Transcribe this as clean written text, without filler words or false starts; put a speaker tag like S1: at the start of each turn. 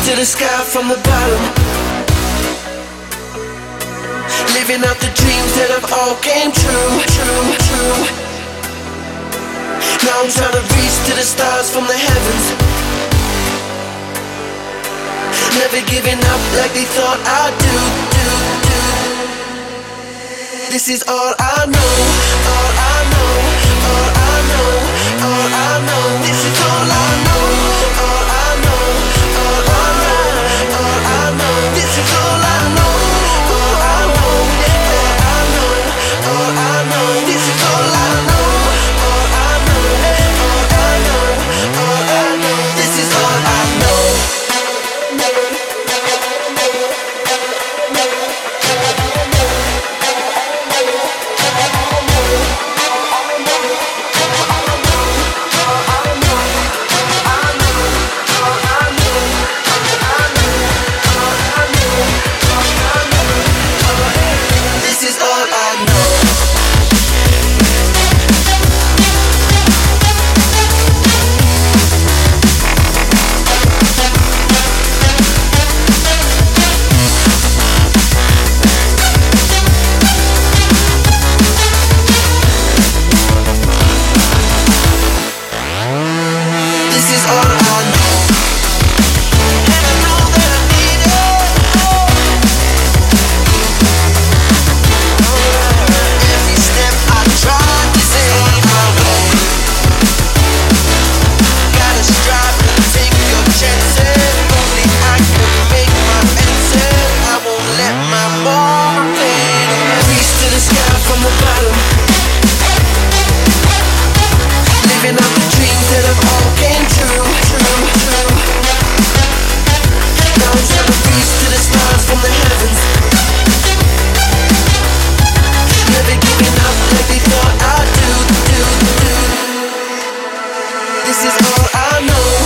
S1: to the sky from the bottom, living out the dreams that have all came true, true, true. Now I'm trying to reach to the stars from the heavens, never giving up like they thought I'd do, do, do. This is all I know, all I know, all I know, all I know. This is all I know, all I know, all I know, all I know. This is all I know, all I know, all I know, all I know. This is all I know, all I know, all I know, all I know. This is all I know. This is all I know.